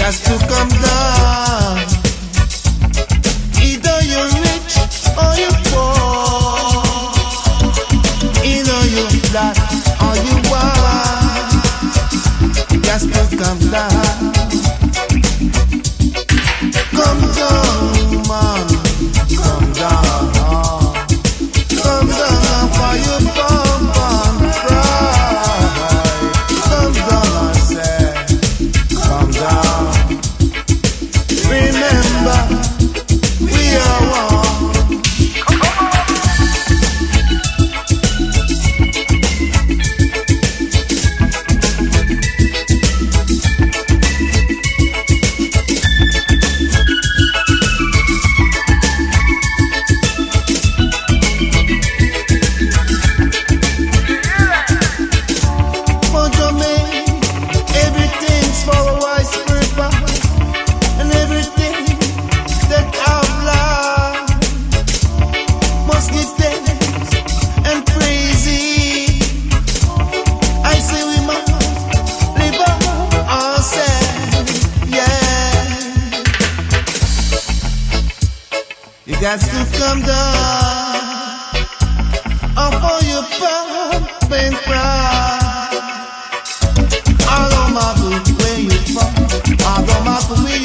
got to come down. Either you're rich or you're poor, either you're black or you white, you got to come down. Come down, man, come down. Come down for your bump and pride. Come down, I said, come down. Remember, we are one. For Jamaica, everything's for a wise purpose, and everything that I've lied must give thanks and praise it. I say we must live up ourselves, yeah. You got to come down for your pump and pride. I don't matter where you from, I don't matter where